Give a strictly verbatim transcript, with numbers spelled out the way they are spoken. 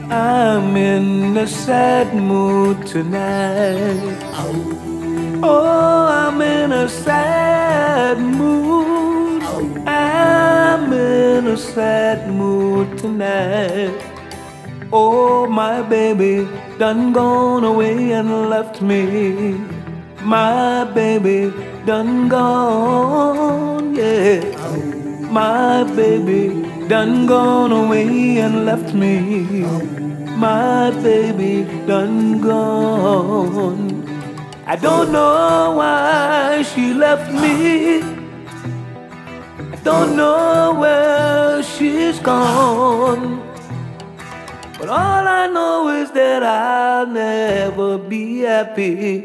I'm in a sad mood tonight. Oh, I'm in a sad mood. I'm in a sad mood tonight. Oh, my baby done gone away and left me. My baby done gone, yeah. My baby done gone away and left me. My baby done gone. I don't know why she left me. I don't know where she's gone. But all I know is that I'll never be happy